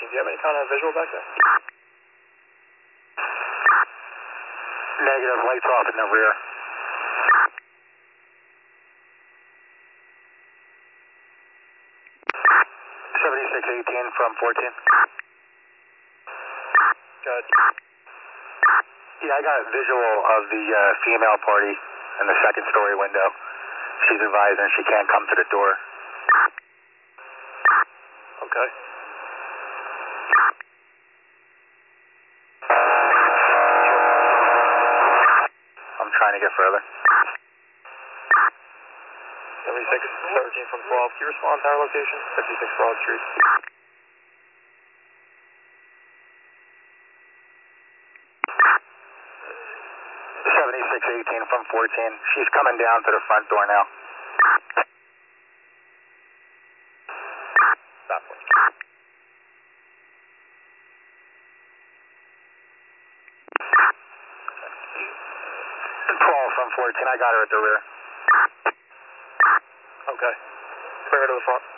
Do you have any kind of visual back there? Negative, lights off in the rear. 7618 from 14. Good. Yeah, I got a visual of the female party in the second story window. She's advising she can't come to the door. Okay. I'm trying to get further. 7613 from 12. Can you respond to our location? 56 Broad Street. 7618 from 14. She's coming down to the front door now. Stop. 12 from 14. I got her at the rear. Okay. Bring her to the front.